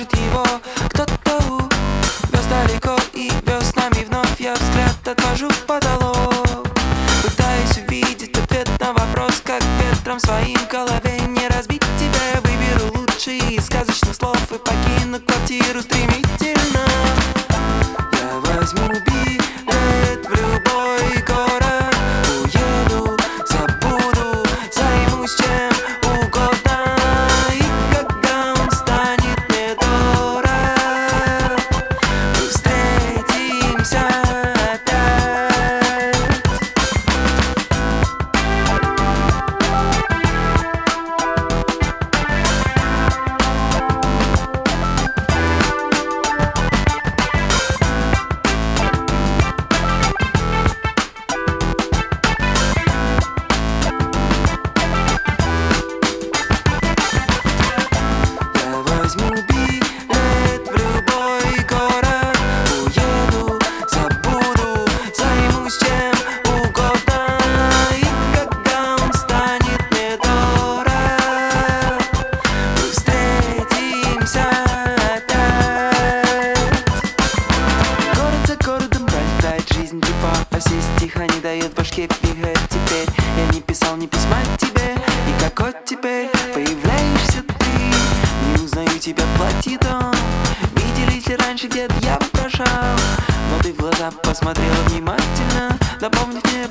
ищет его кто-то увез далеко и вез с нами вновь. Я взгляд отвожу в потолок, пытаюсь увидеть ответ на вопрос, как ветром своим в голове не разбить тебя. Выберу лучшие из сказочных слов и покину квартиру стремительно. Я возьму билет в любой город, уеду, забуду, займусь чем угодно. И когда он станет мне дорог, мы встретимся опять. Возьму билет в любой город, уеду, забуду, займусь чем угодно. И когда он станет мне дорог, мы встретимся опять. Город за городом пролетает жизнь типа осесть тихо, не дает башке двигать. Теперь я не писал ни письма тебе, и как от теперь появляешься ты. Не узнаю тебя в платье том. Виделись ли раньше где-то, я вопрошал, но ты в глаза посмотрела внимательно, напомнив мне